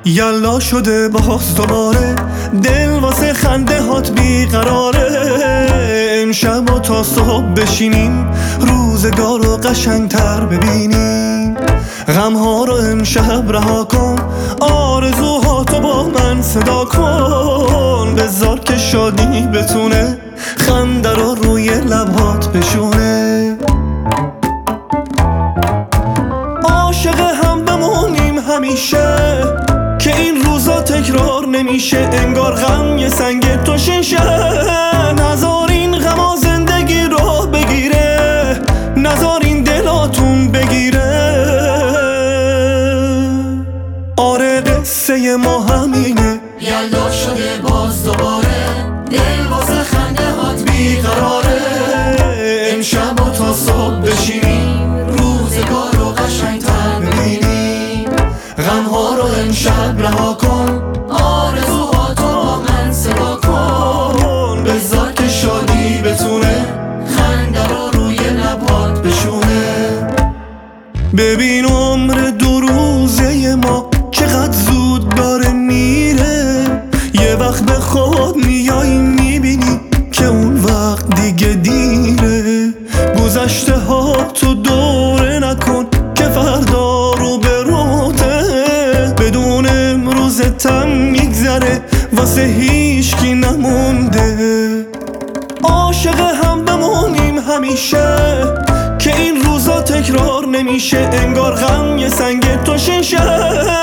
یلا شده باز دوباره دل واسه خنده هات بیقراره. امشب و تا صبح بشینیم روزگار رو قشنگتر ببینیم. غمها رو امشب رها کن، آرزوهاتو با من صدا کن. بذار که شادی بتونه خنده رو روی لبهات بشونه. عاشق هم بمونیم همیشه که این روزا تکرار نمیشه. انگار غم یه سنگ تو شیشه. نذار این غما زندگی رو بگیره، نذار این دلاتون بگیره. آره قصه ما همینه. یلا شده باز دوباره دل واسه خنده هات بیقراره. امشب و تا صبح بشینیم روزگار رو قشنگتر ببینیم. غمها رو امشب رها کن، آرزوهاتو با من صدا کن. بذار که شادی بتونه خنده رو روی لبات بشونه. ببین عمر دو روزه ما چقدر زود داره میره. یه وقت به خود میای میبینی که اون وقت دیگه دیره. گذشته ها تو دوره نکن که فردا رو به روته. بدون امروزتم میگذره واسه هیچکی نمونده. عاشق هم بمونیم همیشه که این روزا تکرار نمیشه. انگار غم یه سنگ تو شیشه.